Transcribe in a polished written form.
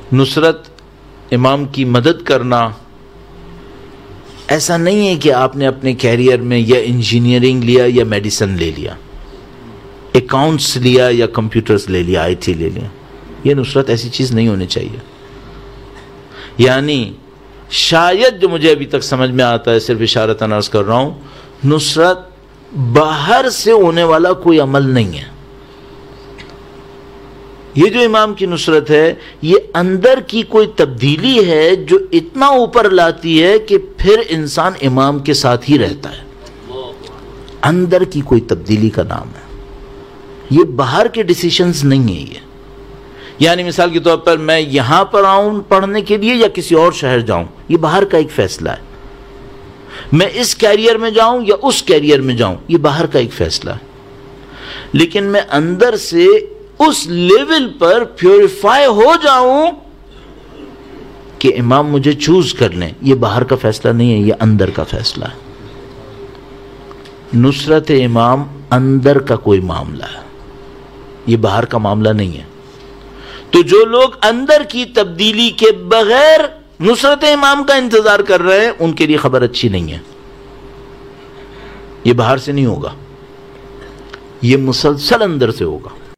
نصرت امام کی مدد کرنا ایسا نہیں ہے کہ آپ نے اپنے کیریئر میں یا انجینئرنگ لیا یا میڈیسن لے لیا، اکاؤنٹس لیا یا کمپیوٹرز لے لیا، آئی ٹی لے لیا. یہ نصرت ایسی چیز نہیں ہونی چاہیے. یعنی شاید جو مجھے ابھی تک سمجھ میں آتا ہے، صرف اشارتاً عرض کر رہا ہوں، نصرت باہر سے ہونے والا کوئی عمل نہیں ہے. یہ جو امام کی نصرت ہے یہ اندر کی کوئی تبدیلی ہے جو اتنا اوپر لاتی ہے کہ پھر انسان امام کے ساتھ ہی رہتا ہے. اندر کی کوئی تبدیلی کا نام ہے، یہ باہر کے ڈیسیشنز نہیں ہیں. یہ یعنی مثال کے طور پر میں یہاں پر آؤں پڑھنے کے لیے یا کسی اور شہر جاؤں، یہ باہر کا ایک فیصلہ ہے. میں اس کیریئر میں جاؤں یا اس کیریئر میں جاؤں، یہ باہر کا ایک فیصلہ ہے. لیکن میں اندر سے اس لیول پر پیوریفائی ہو جاؤں کہ امام مجھے چوز کر لیں، یہ باہر کا فیصلہ نہیں ہے، یہ اندر کا فیصلہ ہے. نصرت امام اندر کا کوئی معاملہ ہے، یہ باہر کا معاملہ نہیں ہے. تو جو لوگ اندر کی تبدیلی کے بغیر نصرت امام کا انتظار کر رہے ہیں، ان کے لیے خبر اچھی نہیں ہے. یہ باہر سے نہیں ہوگا، یہ مسلسل اندر سے ہوگا.